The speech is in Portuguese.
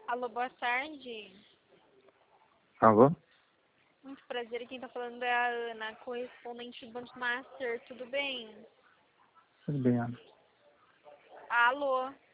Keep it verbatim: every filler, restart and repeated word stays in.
Alô, boa tarde. Alô? Muito prazer, quem tá falando é a Ana, correspondente do Banco Master, tudo bem? Tudo bem, Ana. Alô?